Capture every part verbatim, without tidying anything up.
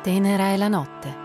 Tenera è la notte.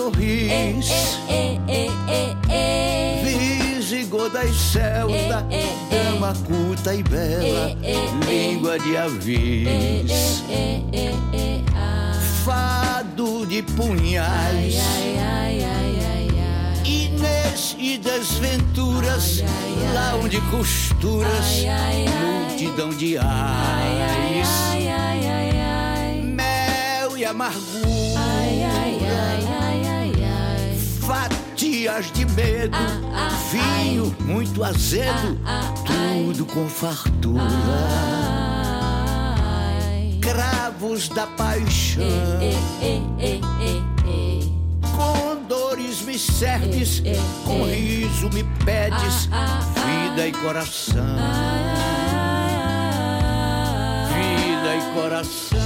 sorris, visigoda e celta, dama culta e bela, língua de avis, fado de punhais, Inês e desventuras, lá onde costuras, multidão de ais, mel e amargura, fatias de medo, vinho muito azedo, tudo com fartura, cravos da paixão, com dores me serves, com riso me pedes, vida e coração, vida e coração.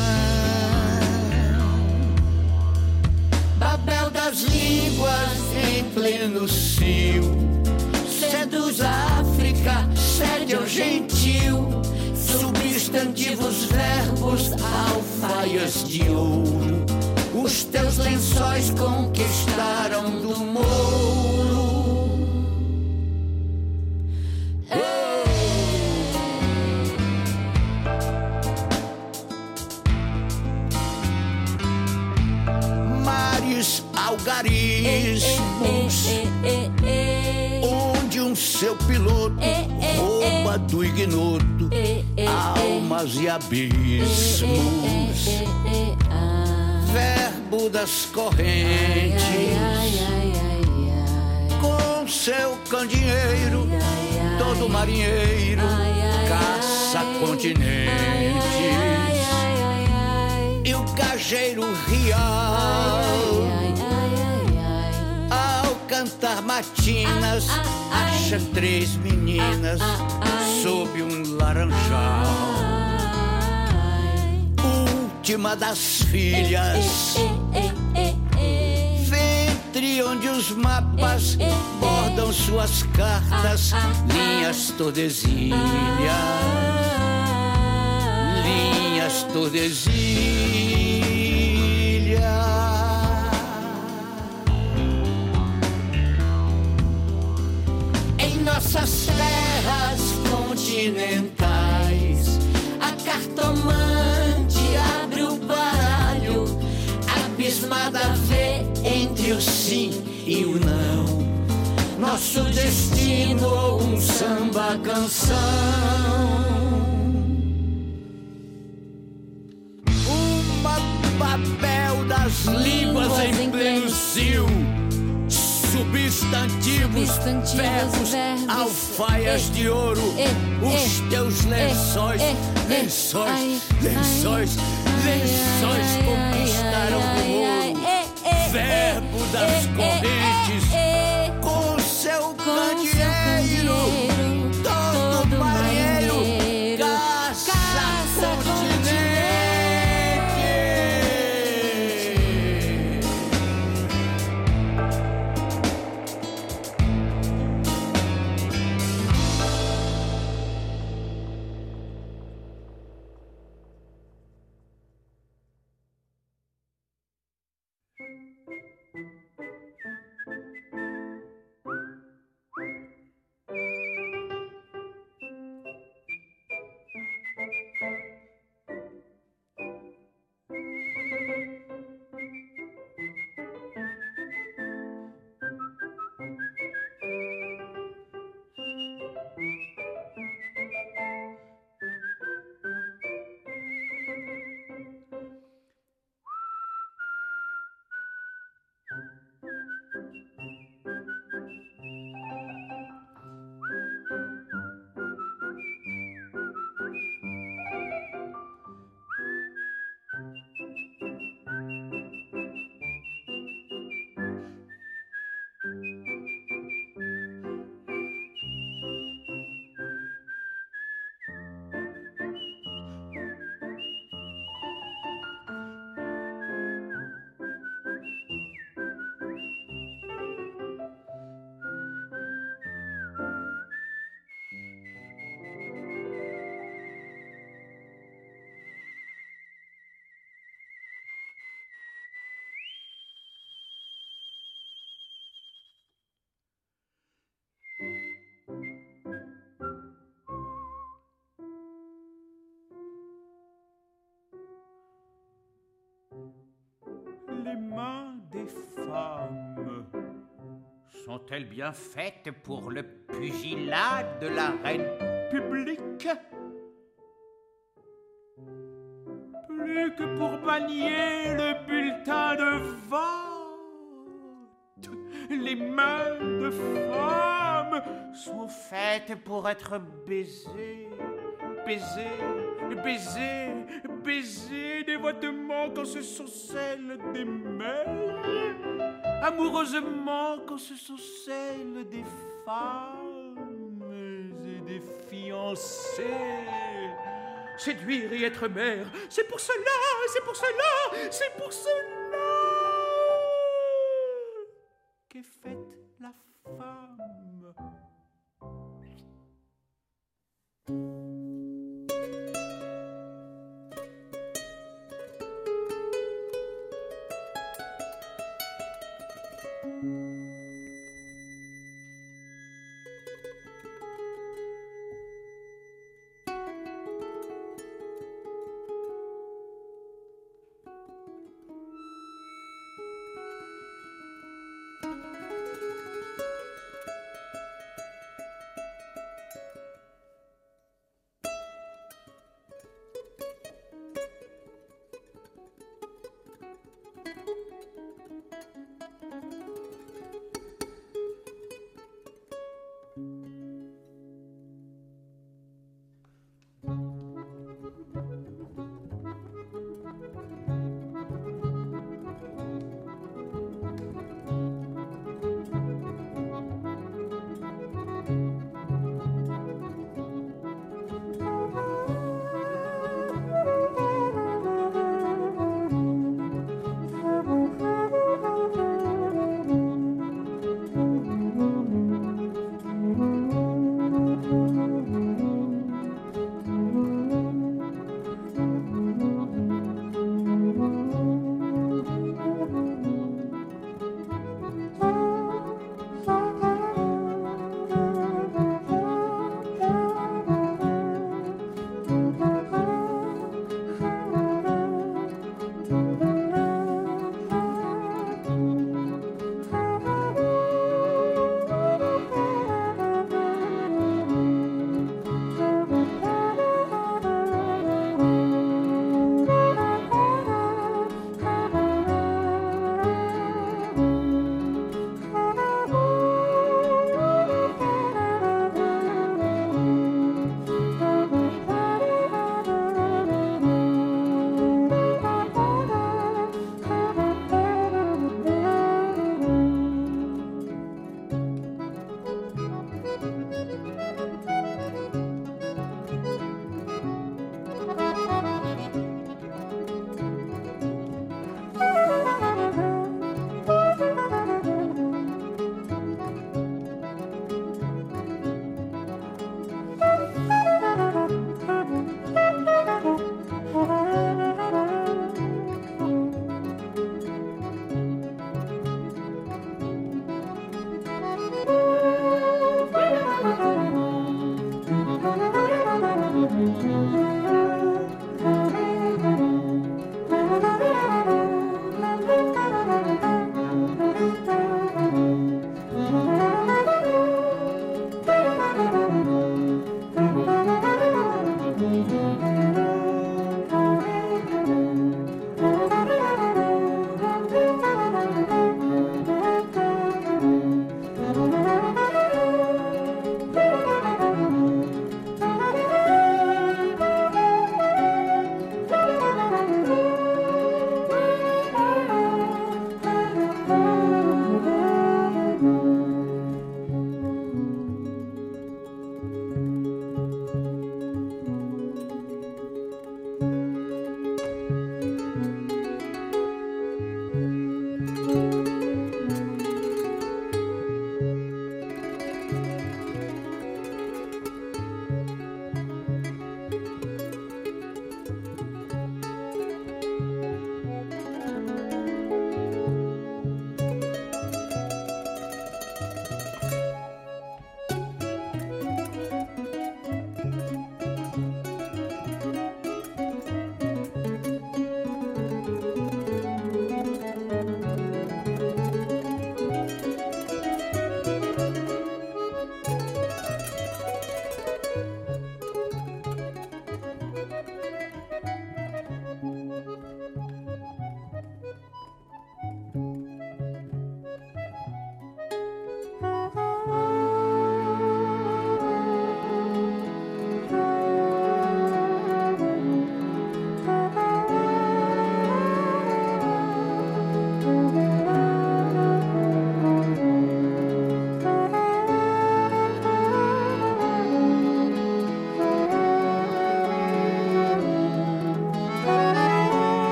Babel das línguas em pleno cio, seduz a África, sede ao gentil, substantivos, verbos, alfaias de ouro, os teus lençóis conquistaram do mouro. Mares algarismos, onde um seu piloto rouba do ignoto almas e abismos, verbo das correntes, com seu candeeiro todo marinheiro caça continentes, e o cajeiro rial ao cantar matinas acha três meninas sob um laranjal, última das filhas, ventre onde os mapas bordam suas cartas, linhas Tordesilhas, linhas Tordesilhas. Em nossas terras continentais, a cartomante abre o baralho, abismada vê entre o sim e o não, nosso destino um samba canção. Uma Babel das línguas em pleno cio, substantivos, substantivos verbos, verbos, alfaias e, de ouro, e, os e, teus lençóis, e, lençóis, e, lençóis, ai, lençóis ai, conquistaram ai, o ouro, verbo das correntes, com seu candeeiro, todo marinheiro caça continente. des femmes. Sont-elles bien faites pour le pugilat de la reine publique? Plus que pour manier le bulletin de vote. Les mains de femmes sont faites pour être baisées, baisées, baisées, baisées dévotement quand ce sont celles des mères, amoureusement quand ce sont celles des femmes et des fiancées. Séduire et être mère, c'est pour cela, c'est pour cela, c'est pour cela qu'est faite la femme.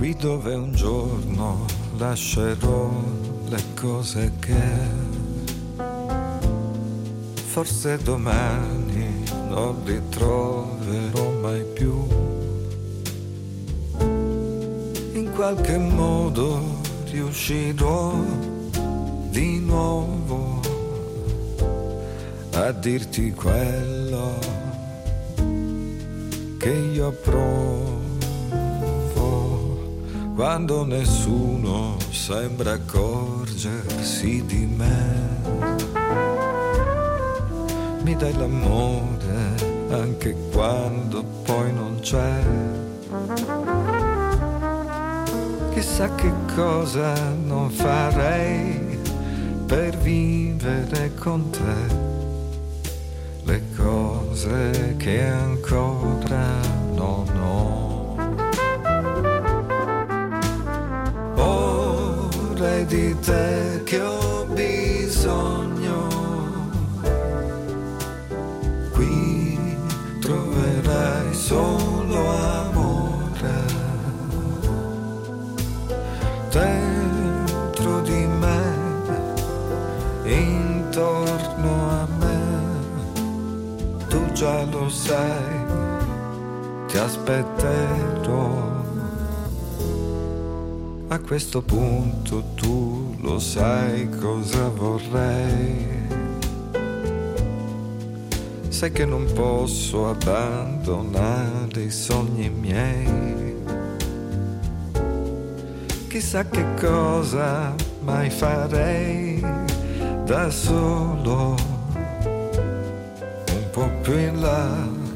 qui dove un giorno lascerò le cose che forse domani non li troverò mai più. In qualche modo riuscirò di nuovo a dirti quello che io provo quando nessuno sembra accorgersi di me. Mi dai l'amore anche quando poi non c'è. Chissà che cosa non farei per vivere con te le cose che ancora non ho. Ora è di te che ho bisogno, qui troverai solo amore dentro di me, intorno a me. Tu già lo sai, ti aspetterò. A questo punto tu lo sai cosa vorrei. Sai che non posso abbandonare i sogni miei. Chissà che cosa mai farei da solo. Un po' più in là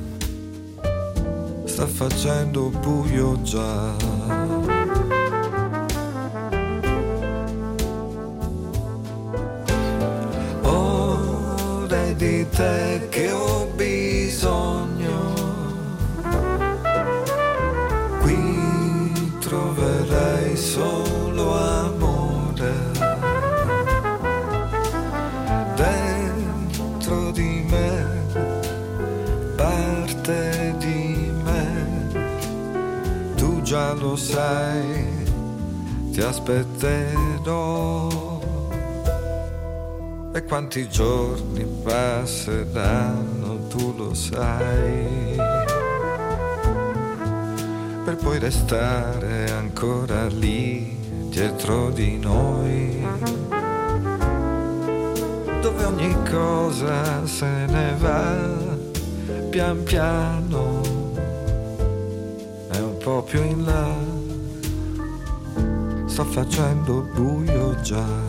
sta facendo buio già. Di te che ho bisogno, qui troverai solo amore dentro di me, parte di me. Tu già lo sai, ti aspetterò. E quanti giorni passeranno, tu lo sai, per poi restare ancora lì dietro di noi, dove ogni cosa se ne va pian piano. E un po' più in là sta facendo buio già.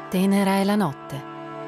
Tenera è la notte.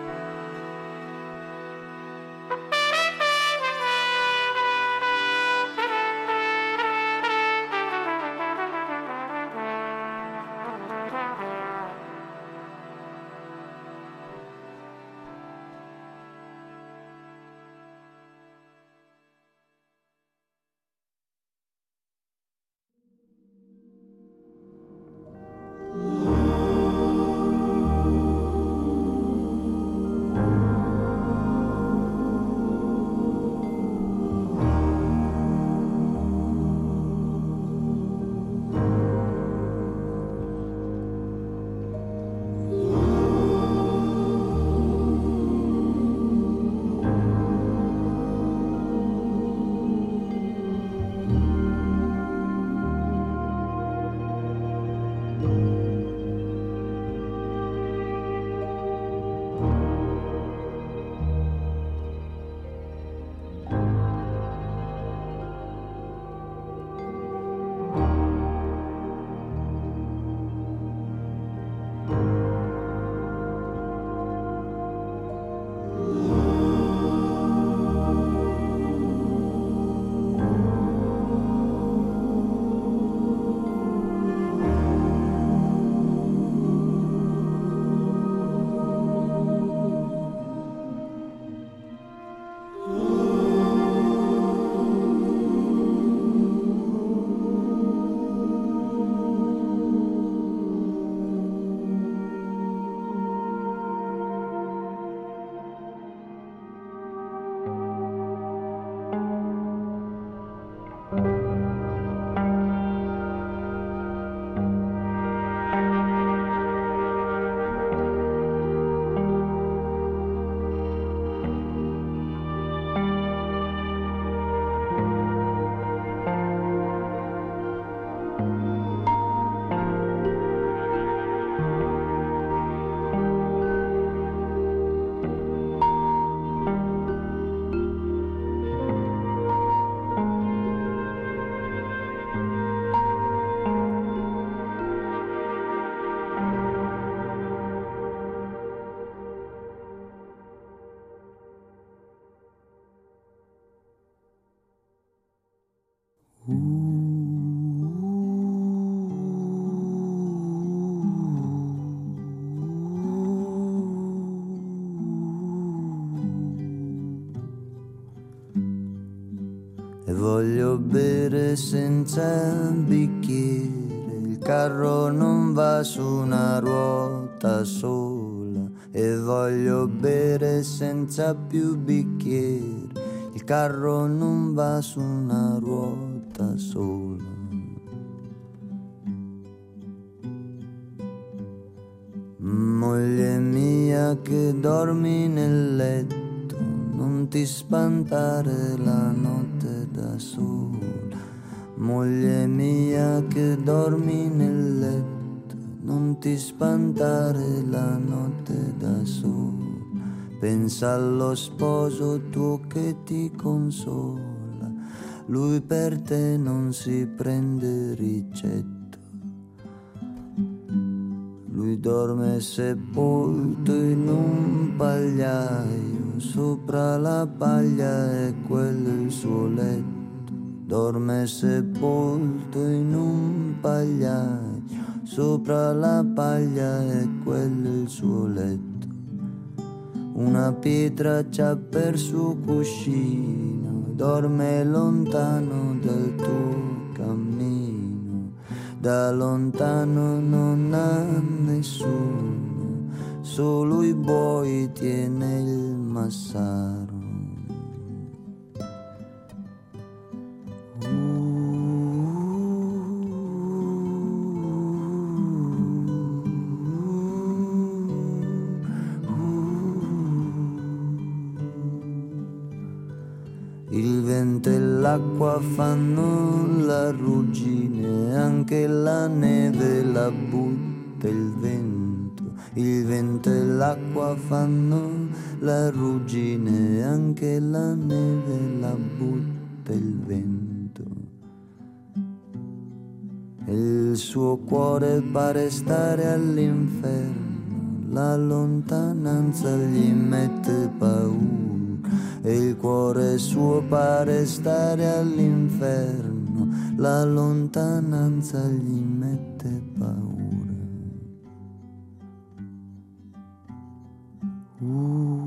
E voglio bere senza bicchiere, il carro non va su una ruota sola. E voglio bere senza più bicchieri, il carro non va su una ruota sola. Moglie mia che dormi nel letto, non ti spantare la notte da sola. Moglie mia che dormi nel letto, non ti spantare la notte da sola. Pensa allo sposo tuo che ti consola, lui per te non si prende ricetta. Lui dorme sepolto in un pagliaio, sopra la paglia è quello il suo letto. Dorme sepolto in un pagliaio, sopra la paglia è quello il suo letto. Una pietra c'ha per suo cuscino, dorme lontano dal tuo cammino. Da lontano non ha nessuno, solo i buoi tiene il massaro. Il vento e l'acqua fanno la ruggine, anche la neve la butta il vento. Il vento e l'acqua fanno la ruggine, anche la neve la butta il vento. E il suo cuore pare stare all'inferno, la lontananza gli mette paura e il cuore suo pare stare all'inferno, la lontananza gli mette paura. Uh.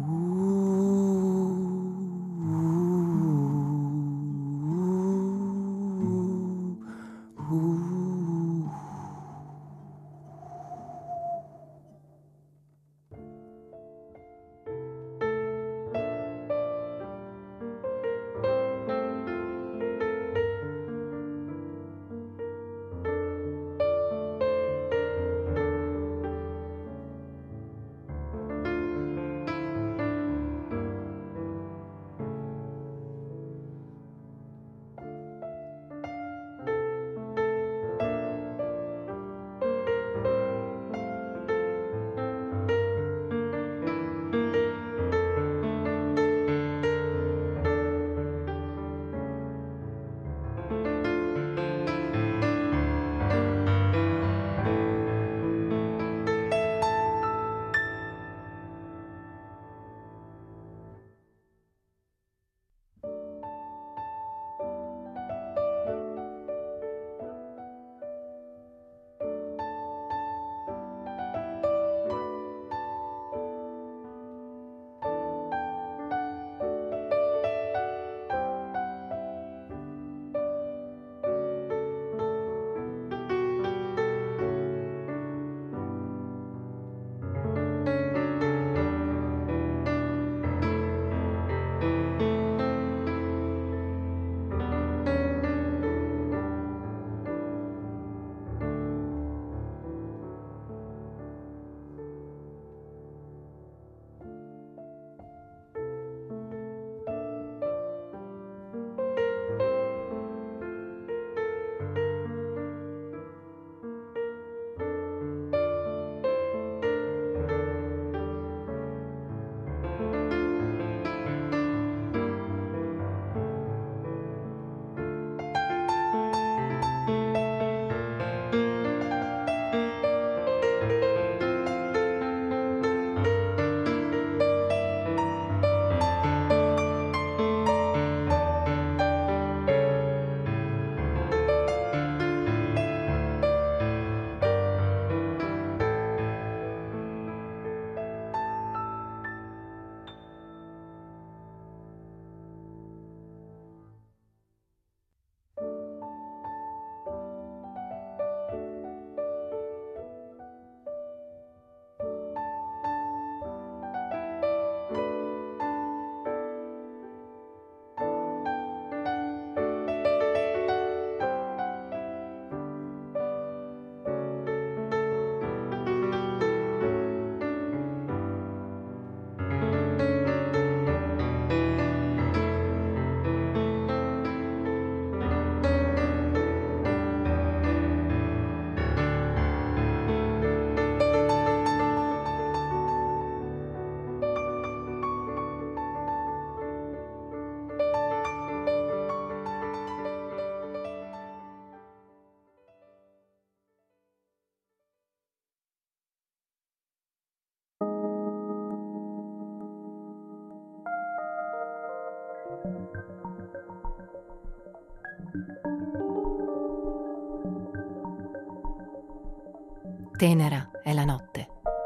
Tenera è la notte.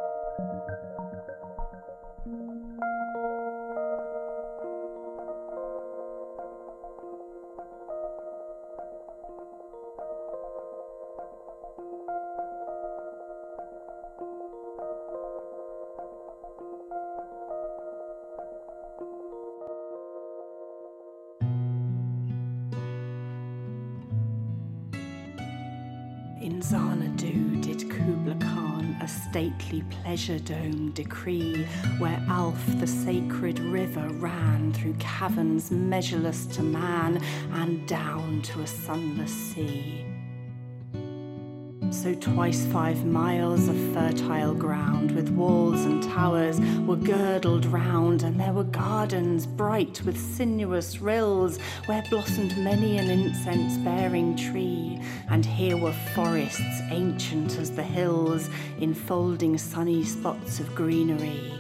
In Xanadu did Kubla Khan a stately pleasure dome decree, where Alf the sacred river ran through caverns measureless to man and down to a sunless sea. So twice five miles of fertile ground, with walls and towers, were girdled round, and there were gardens bright with sinuous rills, where blossomed many an incense-bearing tree, and here were forests ancient as the hills, enfolding sunny spots of greenery.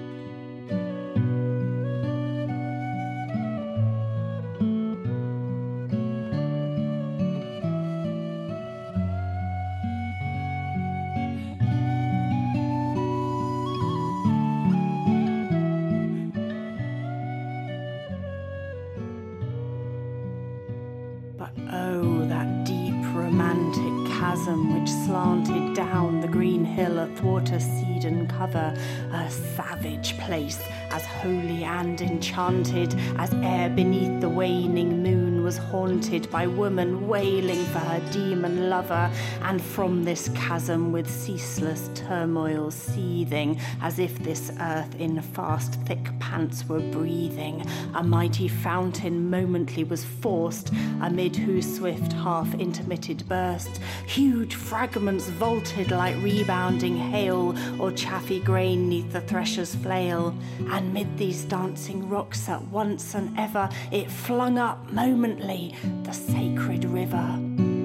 Which slanted down the green hill athwart a cedarn cover, a savage place, as holy and enchanted as ere beneath the waning moon was haunted by woman wailing for her demon lover, and from this chasm with ceaseless turmoil seething, as if this earth in fast thick pants were breathing, a mighty fountain momently was forced, amid whose swift half-intermitted bursts huge fragments vaulted like rebounding hail or chaffy grain neath the thresher's flail, and mid these dancing rocks at once and ever it flung up momently the sacred river.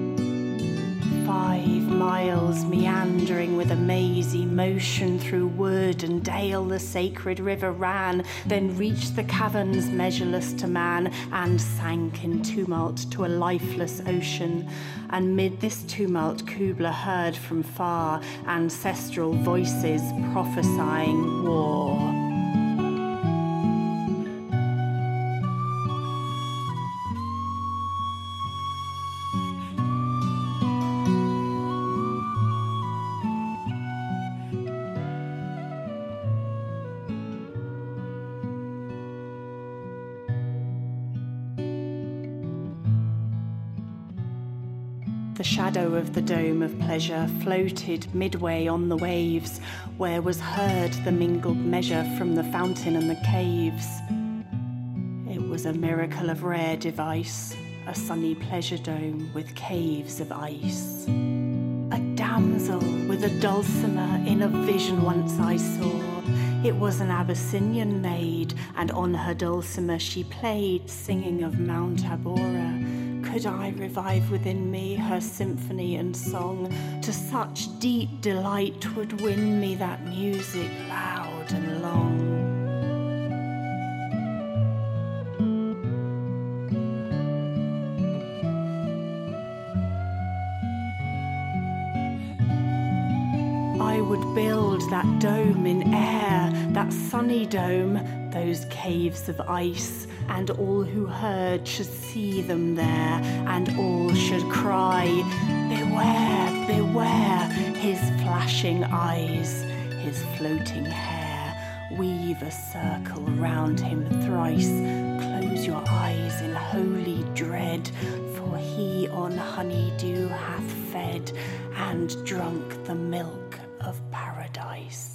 Five miles meandering with a mazy motion through wood and dale the sacred river ran, then reached the caverns measureless to man, and sank in tumult to a lifeless ocean. And mid this tumult Kubla heard from far ancestral voices prophesying war. The shadow of the dome of pleasure floated midway on the waves, where was heard the mingled measure from the fountain and the caves. It was a miracle of rare device, a sunny pleasure dome with caves of ice. A damsel with a dulcimer in a vision once I saw. It was an Abyssinian maid, and on her dulcimer she played, singing of Mount Abora. Could I revive within me her symphony and song? To such deep delight would win me that music loud and long. I would build that dome in air, that sunny dome, those caves of ice, and all who heard should see them there, and all should cry, beware, beware, his flashing eyes, his floating hair, weave a circle round him thrice, close your eyes in holy dread, for he on honeydew hath fed, and drunk the milk of paradise.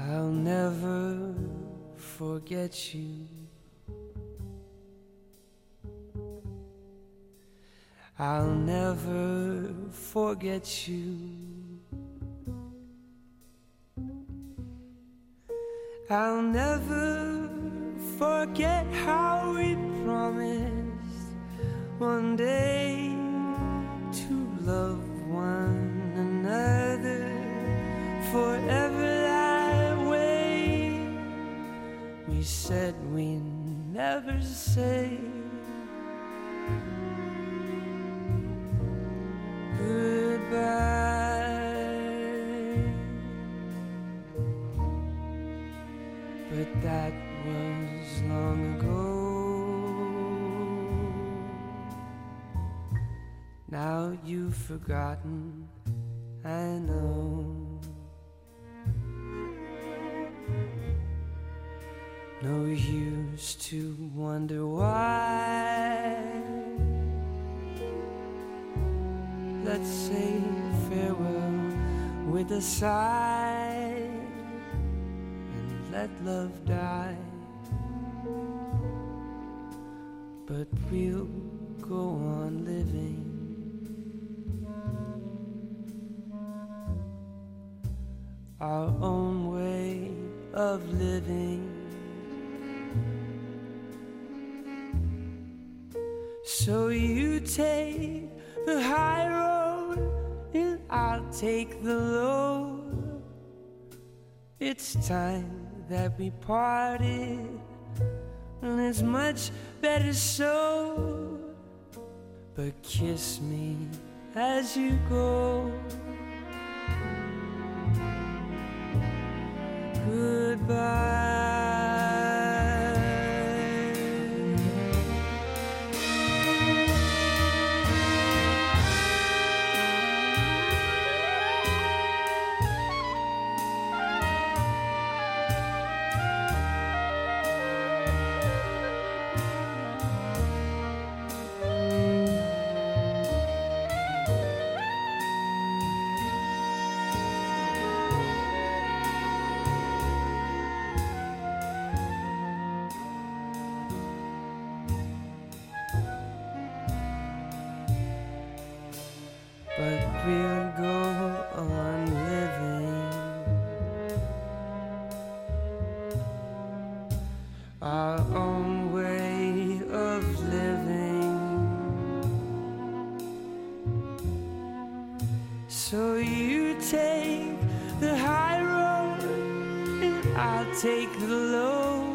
I'll never forget you. I'll never forget you. I'll never forget how we promised one day to love one another forever that way. We said we'd never say goodbye. But that was long ago. Now you've forgotten, I know. No use to wonder why. Let's say farewell with a sigh and let love die. But we'll go on living our own way of living. So you take the high road and I'll take the low. It's time that we parted, and it's much better so. But kiss me as you go. Goodbye. But we'll go on living our own way of living. So you take the high road and I'll take the low.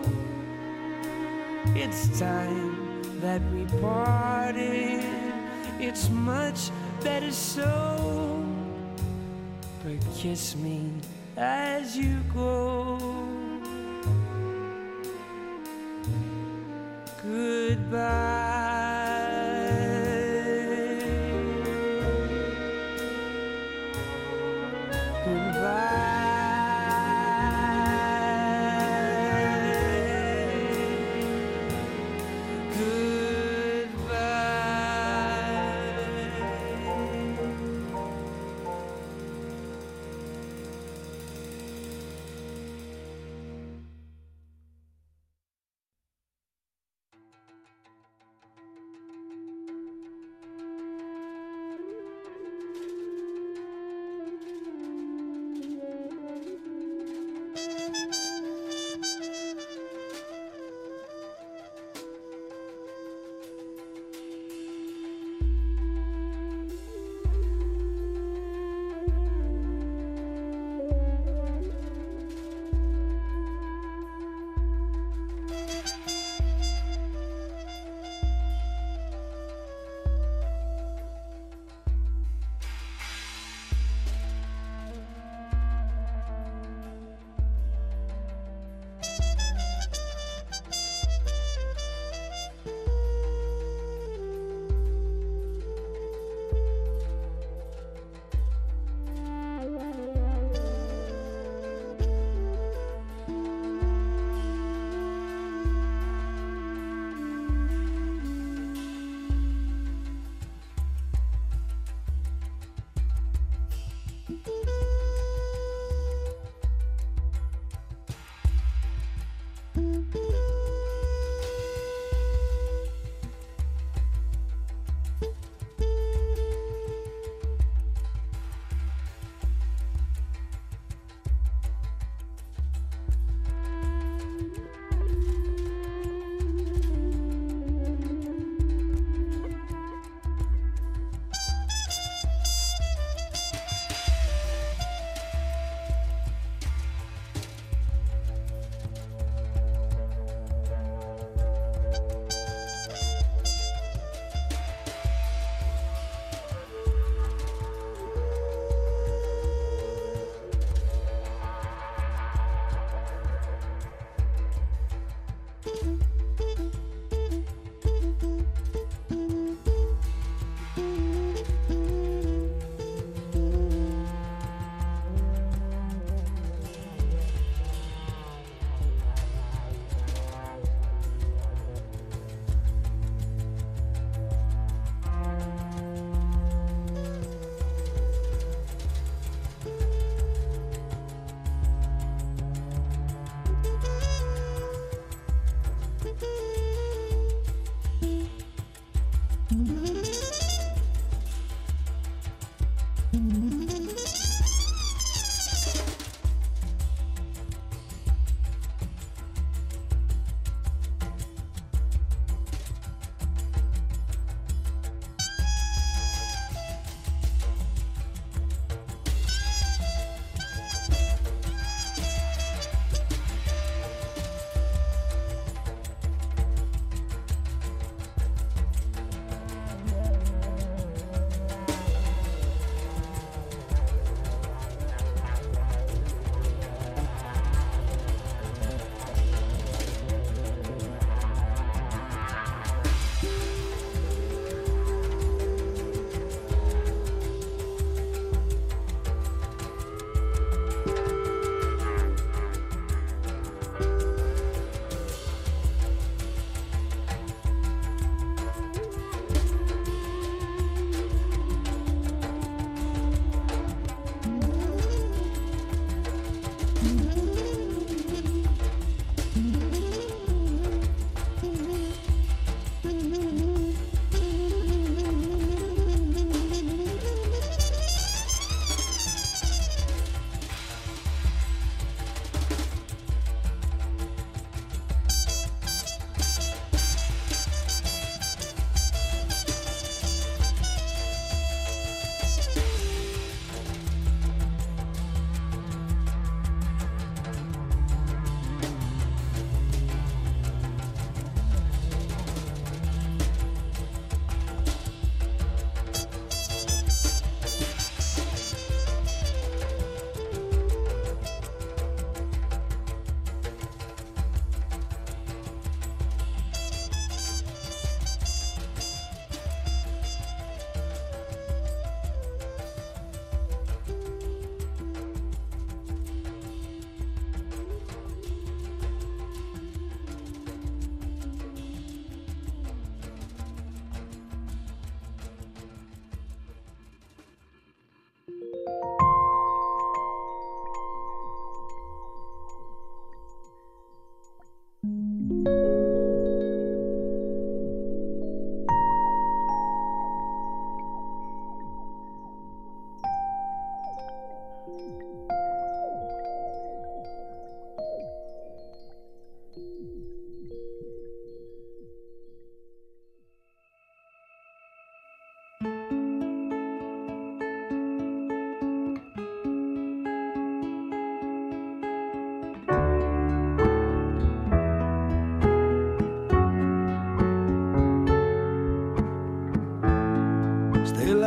It's time that we parted. It's much better so. But kiss me as you go. Goodbye. Goodbye.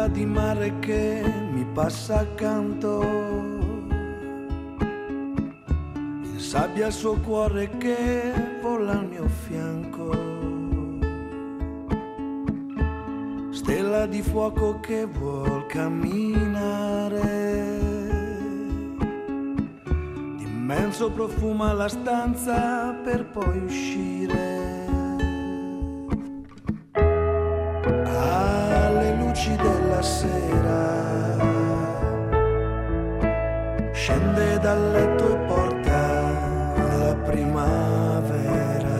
di mare che mi passa accanto, in sabbia il suo cuore che vola al mio fianco, stella di fuoco che vuol camminare, d'immenso profuma la stanza per poi uscire. Alle luci della sera scende dal letto e porta la primavera.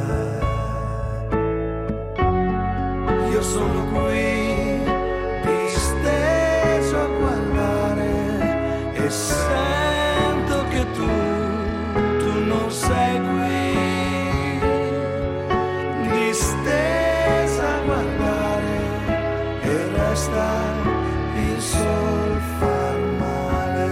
Io sono qui disteso a guardare e sento che tu, tu non sei qui, distesa a guardare e resta il sol far male.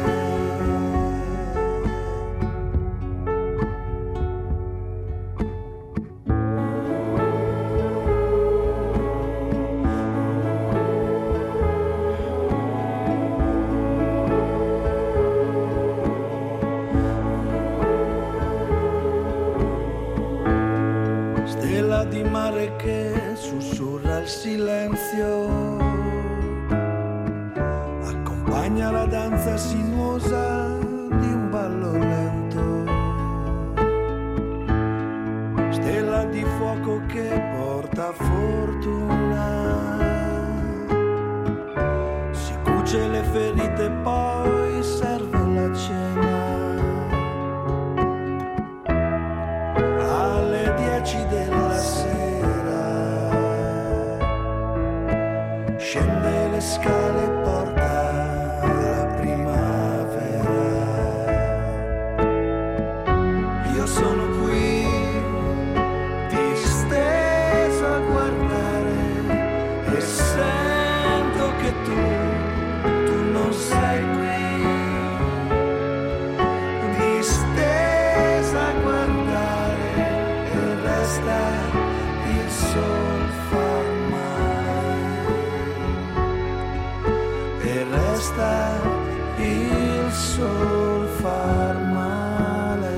Stella di mare che sussurra il silenzio, accompagna la danza sinuosa di un ballo lento. Stella di fuoco che porta fortuna, si cuce le ferite poi serve la cena. Alle dieci della sera scende le scale e porta la primavera. Io sono qui disteso a guardare e sento che tu, tu non sei qui, distesa a guardare e resta il sol far male, e resta il sol far male.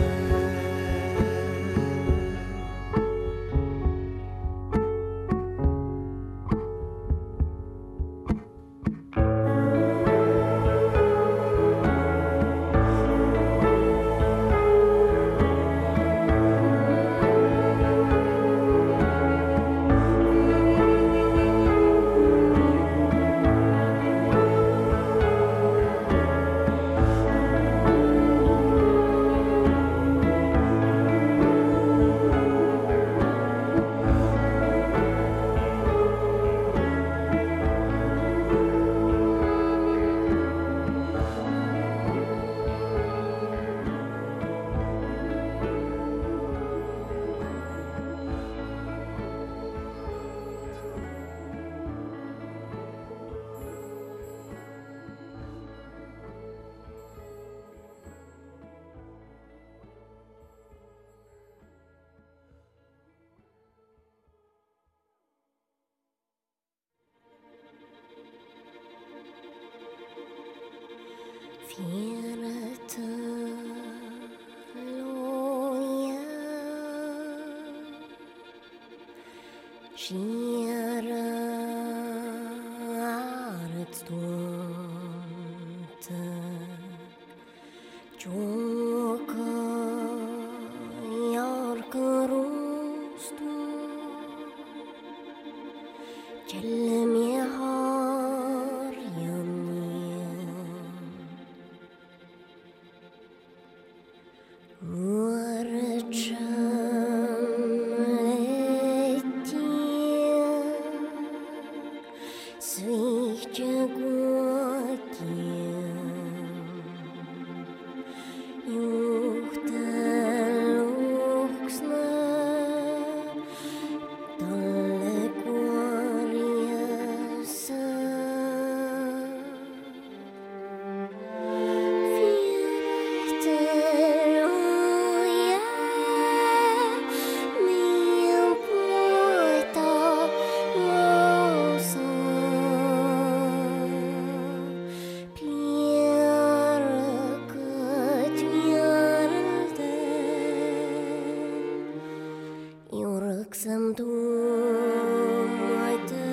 Юрксам дум айтам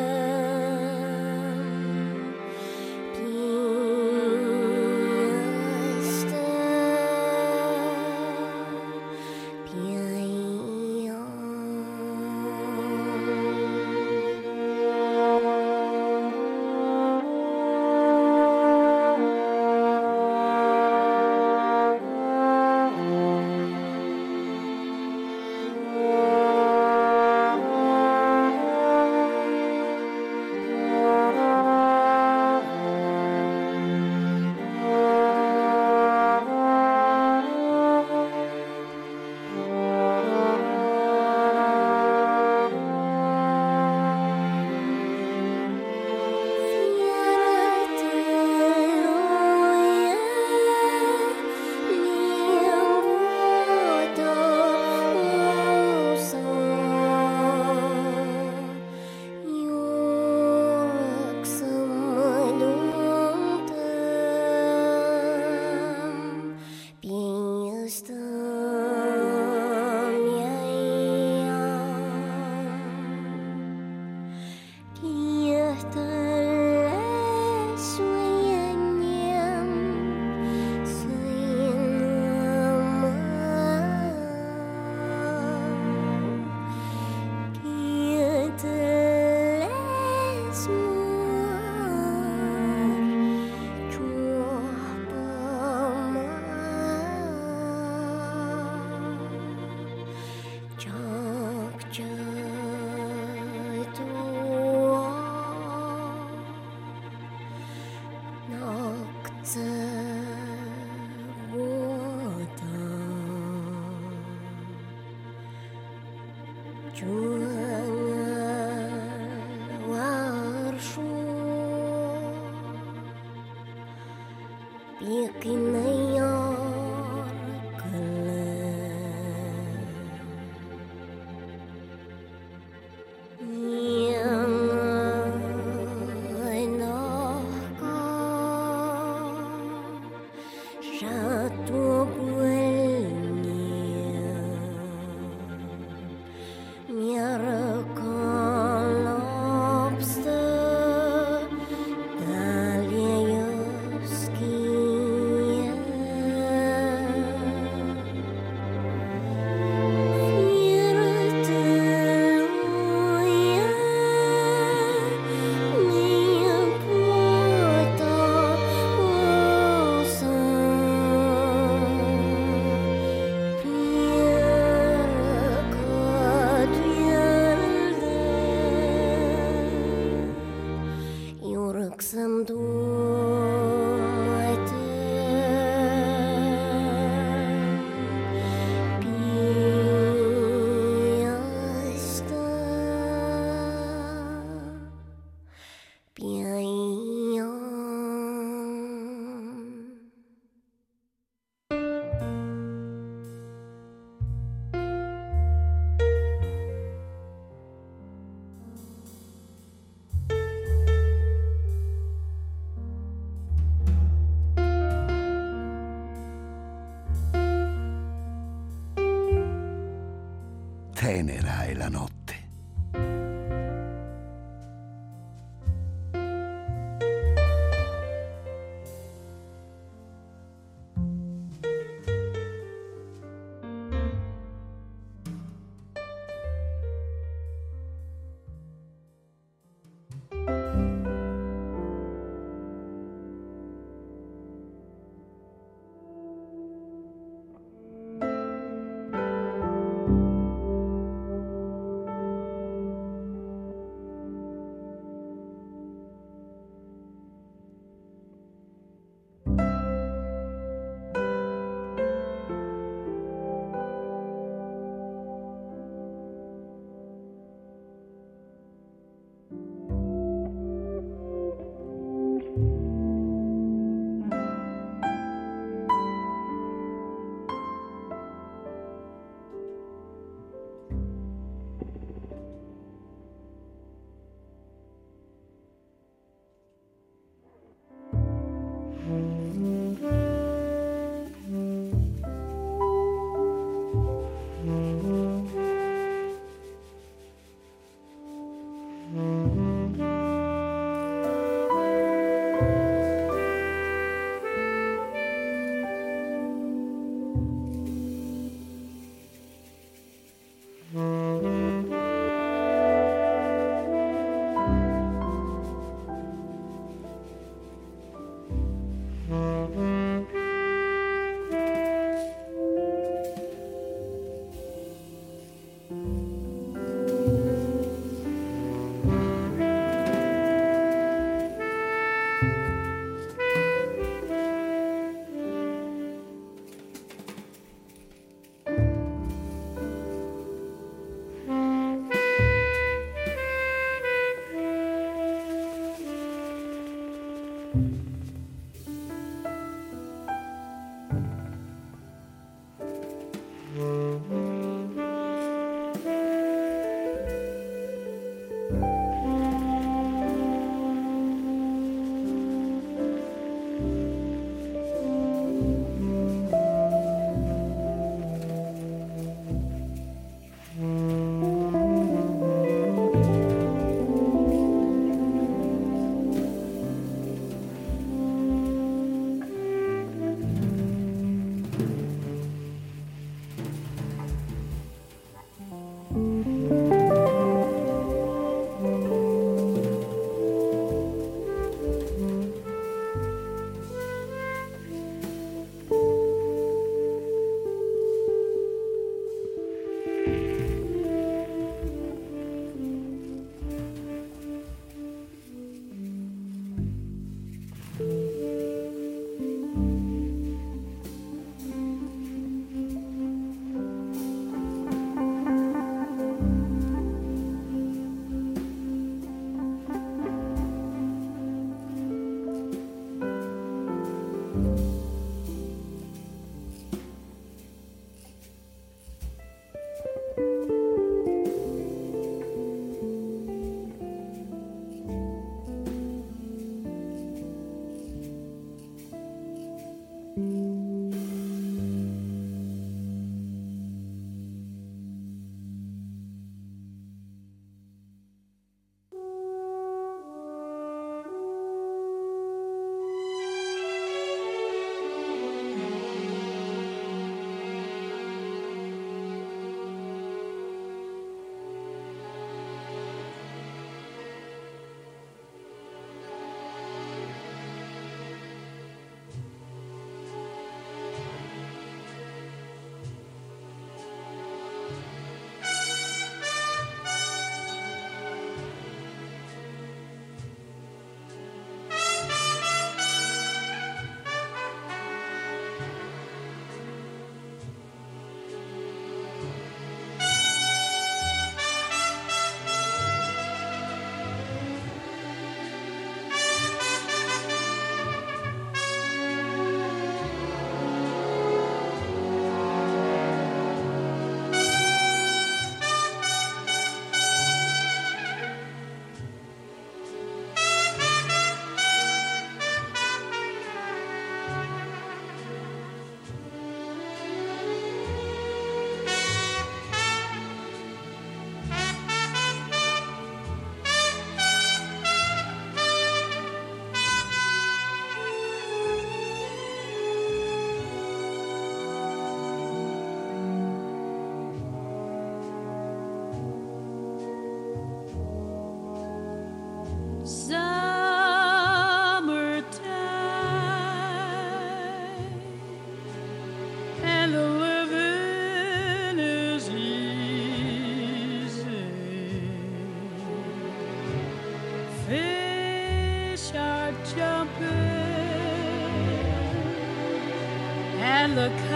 Tenera è la notte.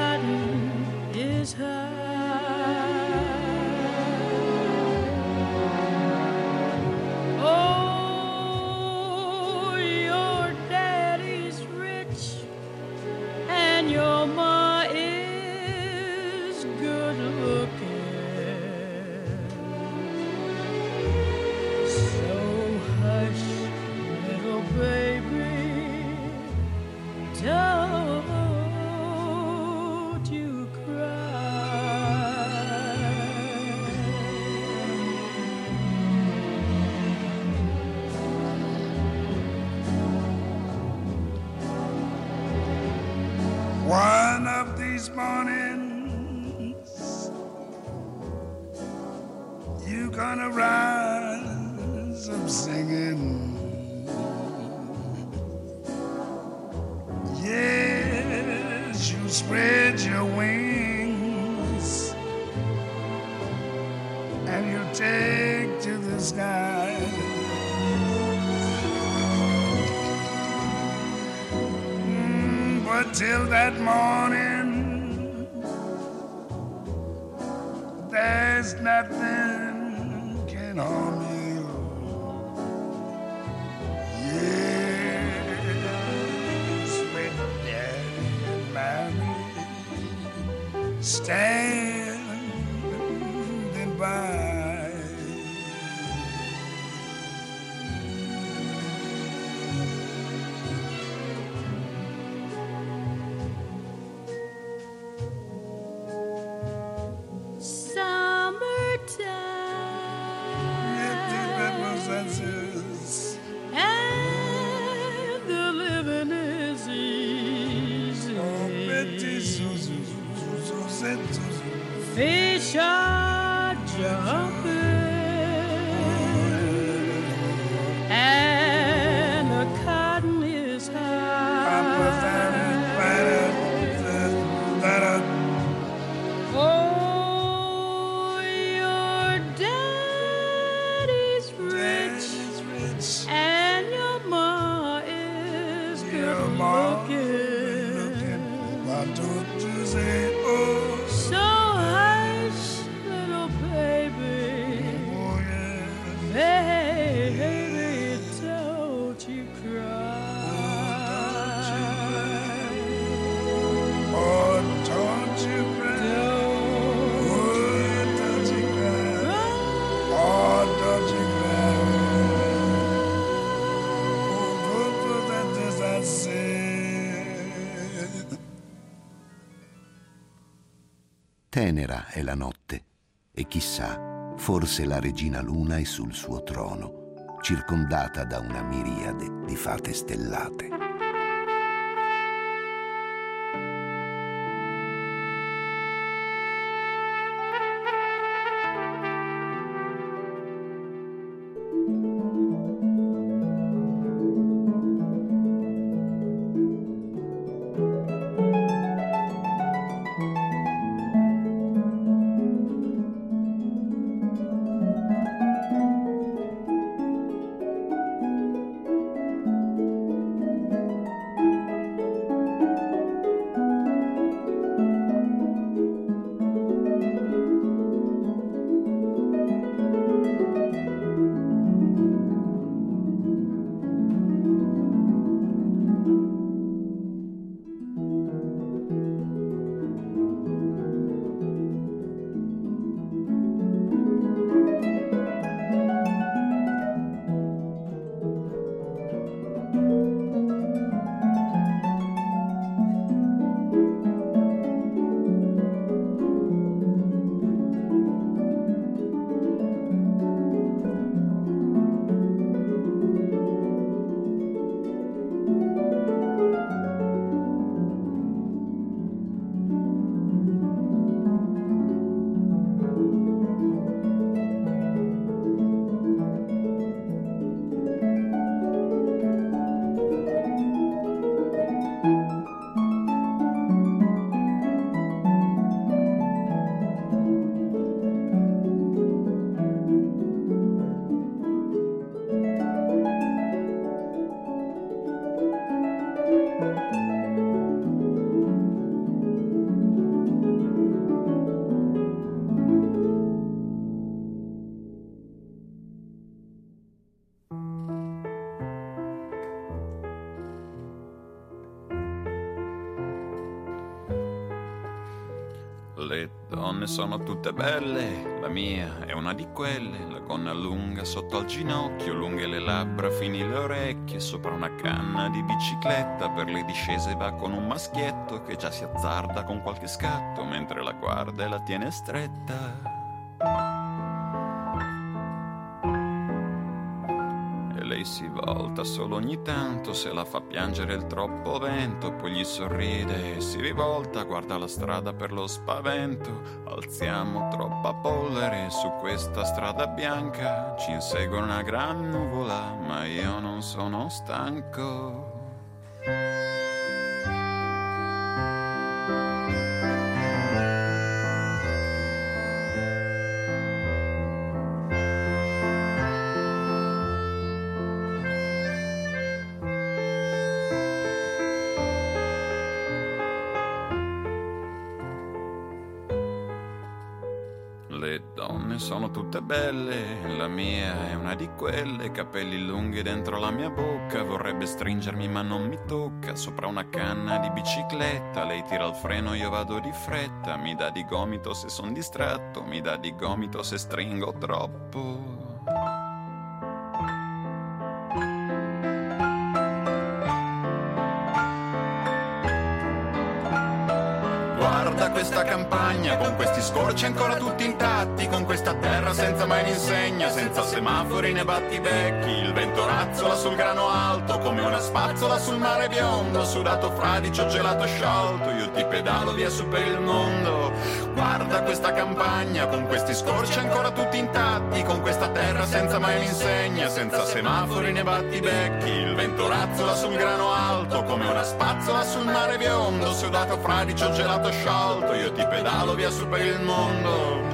cotton is high. Oh, your daddy's rich and your ma is good looking. So hush, little baby, don't you cry. One of these mornings, you gonna rise up singing. Yes, you spread your wings and you take to the sky. Mm, but till that morning, there's nothing can harm you. Standing by. Summertime, and the living is easy. Oh, Betty Susie. Fish are jumping and the cotton is high. Oh, your daddy's rich and your ma is good looking. Why don't you say, oh? So hush, little baby, Oh, yeah. baby, don't you cry. Oh, don't you cry. Oh, don't you cry. Oh, don't you cry. Oh, go for that, as I said. Tenera è la notte e chissà, forse la regina Luna è sul suo trono, circondata da una miriade di fate stellate. Le donne sono tutte belle, la mia è una di quelle, la gonna lunga sotto al ginocchio, lunghe le labbra, fini le orecchie, sopra una canna di bicicletta, per le discese va con un maschietto che già si azzarda con qualche scatto, mentre la guarda e la tiene stretta. Lei si volta solo ogni tanto, se la fa piangere il troppo vento, poi gli sorride e si rivolta, guarda la strada per lo spavento. Alziamo troppa polvere su questa strada bianca, ci insegue una gran nuvola, ma io non sono stanco. Le donne sono tutte belle, la mia è una di quelle, capelli lunghi dentro la mia bocca, vorrebbe stringermi ma non mi tocca, sopra una canna di bicicletta, lei tira il freno, io vado di fretta, mi dà di gomito se son distratto, mi dà di gomito se stringo troppo. Guarda questa campagna, con questi scorci ancora tutti intatti, con questa terra senza mai un'insegna, senza semafori né battibecchi, il vento razzola sul grano alto, come una spazzola sul mare biondo, sudato fradicio, gelato sciolto, io ti pedalo via su per il mondo. Guarda questa campagna, con questi scorci ancora tutti intatti, con questa terra senza mai un'insegna, senza semafori né battibecchi, il vento razzola sul grano alto, come una spazzola sul mare biondo, sudato fradicio, gelato sciolto, io ti pedalo via su per il mondo.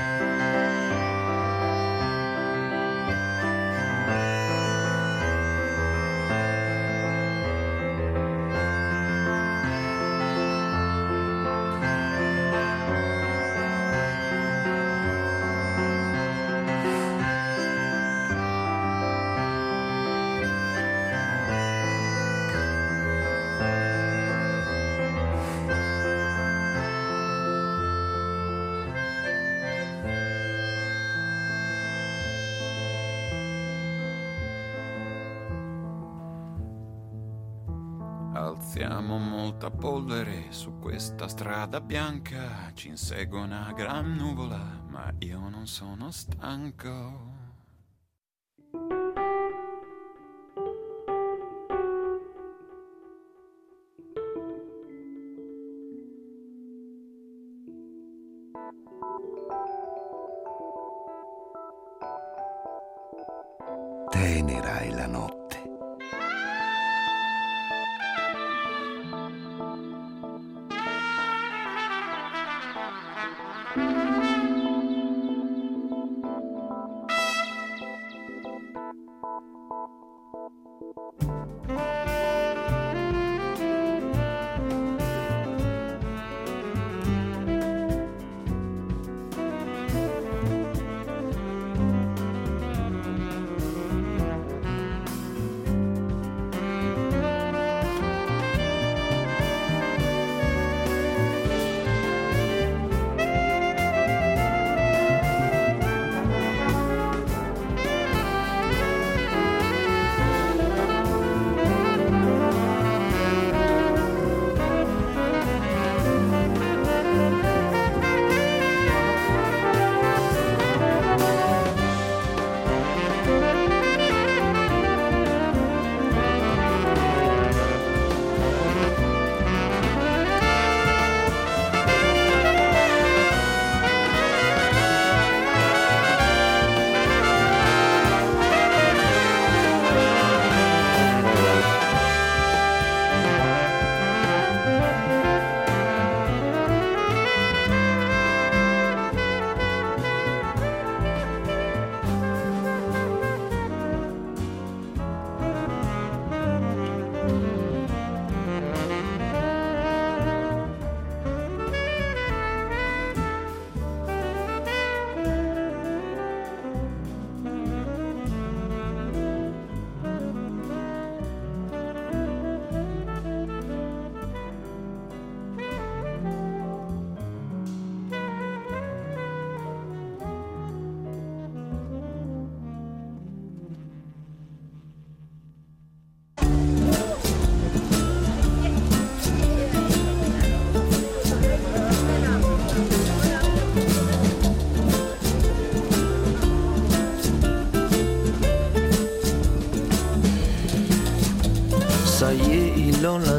Alziamo molta polvere su questa strada bianca, ci insegue una gran nuvola, ma io non sono stanco. Tenera è la notte.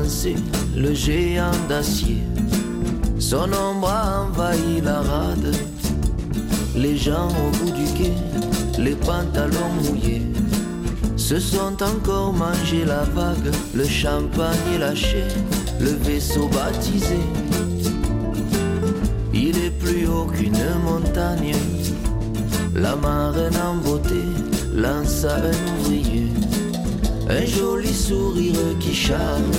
danser le géant d'acier. Son ombre a envahi la rade. Les gens au bout du quai, les pantalons mouillés, se sont encore mangé la vague. Le champagne est lâché, le vaisseau baptisé. Il est plus haut qu'une montagne. La marraine en beauté lance à un ouvrier un joli sourire qui charme.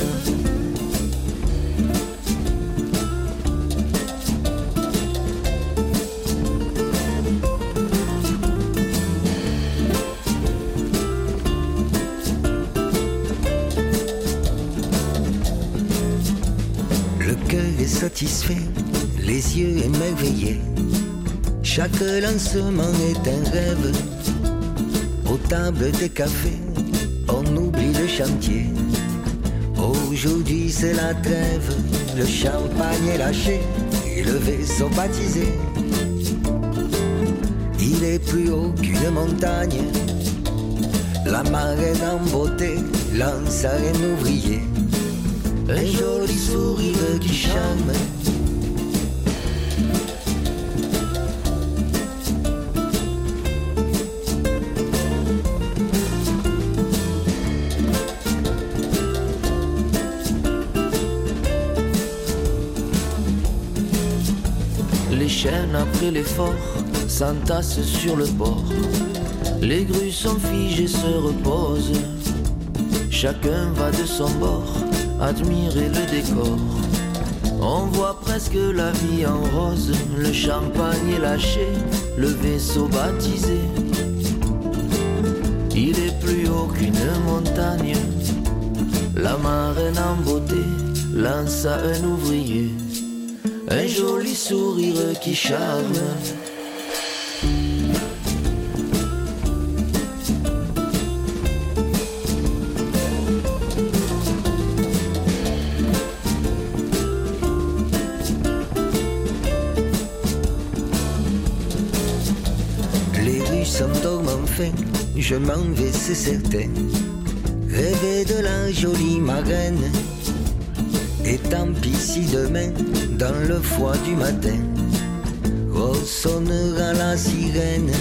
Le cœur est satisfait, les yeux émerveillés. Chaque lancement est un rêve. Aux tables des cafés, on oublie le chantier. Aujourd'hui c'est la trêve, le champagne est lâché et le vaisseau baptisé. Il est plus haut qu'une montagne. La marraine en beauté lance à un ouvrier un joli sourire qui charme. Les chaînes après l'effort s'entassent sur le bord. Les grues sont figées, se reposent. Chacun va de son bord admirer le décor. On voit presque la vie en rose. Le champagne est lâché, le vaisseau baptisé. Il est plus haut qu'une montagne. La marraine en beauté lance à un ouvrier un joli sourire qui charme. Les rues s'endorment enfin, je m'en vais, c'est certain. Rêver de la jolie marraine. Et tant pis si demain, dans le froid du matin, ressonnera la sirène.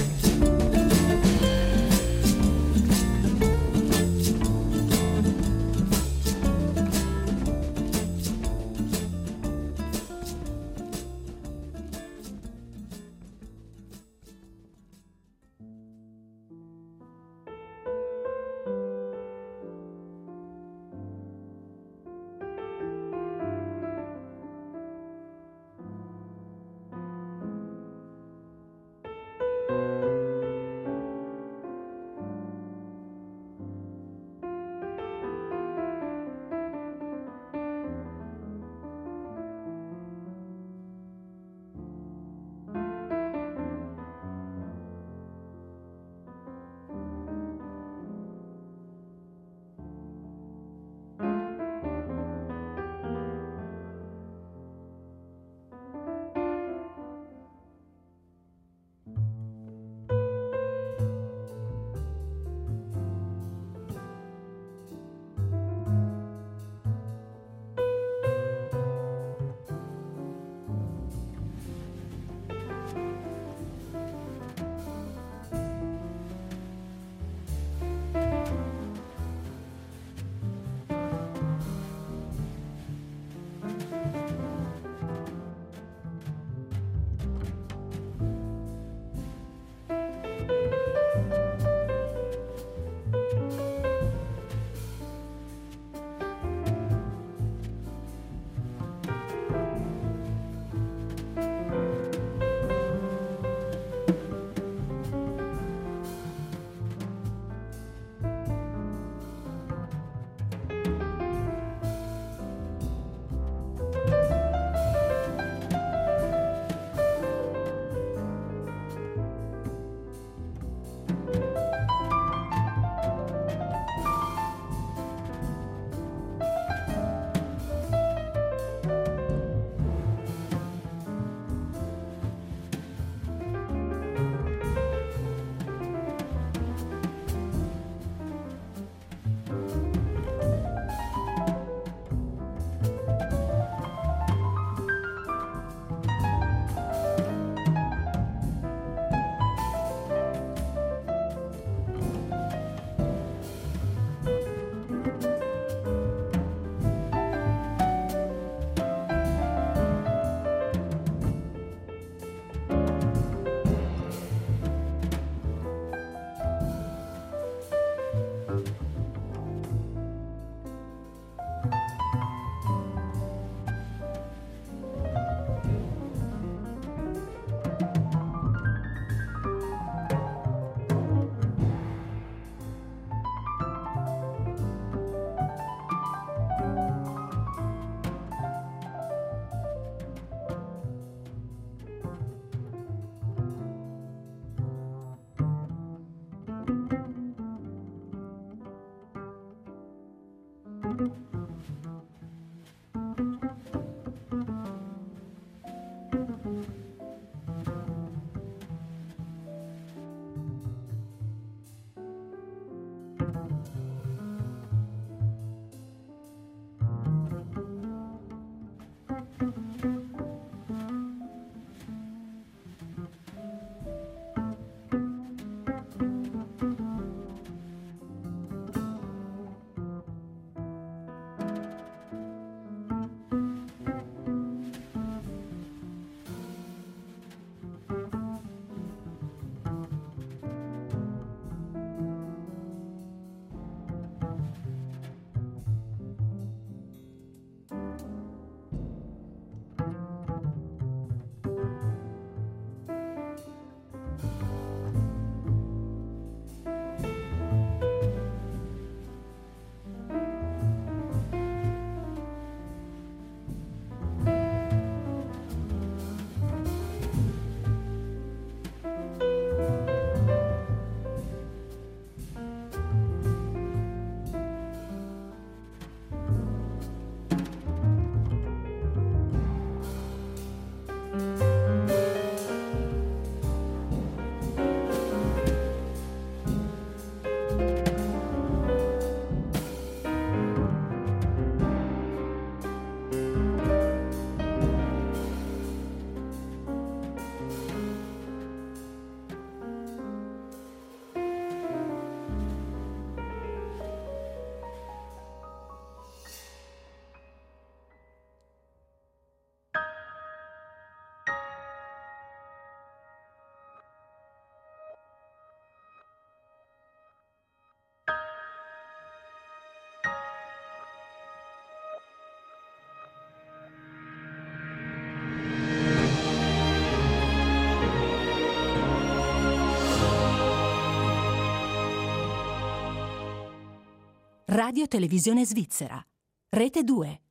Radio Televisione Svizzera, Rete due.